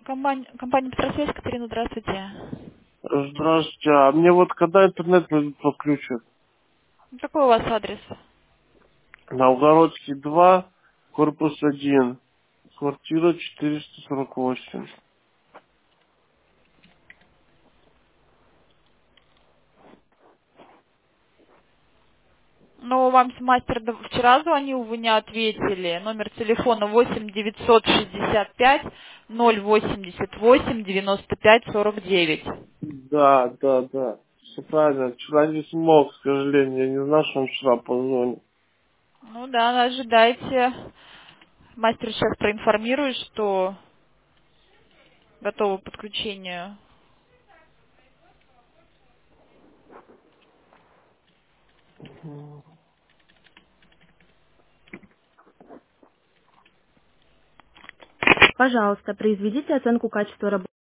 Компания «Петросвязь», Катерина, здравствуйте. Здравствуйте. А мне вот когда интернет подключат? Какой у вас адрес? Новгородский 2, корпус 1, квартира 448. Ну, вам мастер вчера звонил, вы не ответили. Номер телефона 8 965 088 95 49. Да. Все правильно. Вчера не смог, к сожалению. Я не знал, что он вчера позвонит. Ну да, ожидайте. Мастер сейчас проинформирует, что готово к подключению. Пожалуйста, произведите оценку качества работы.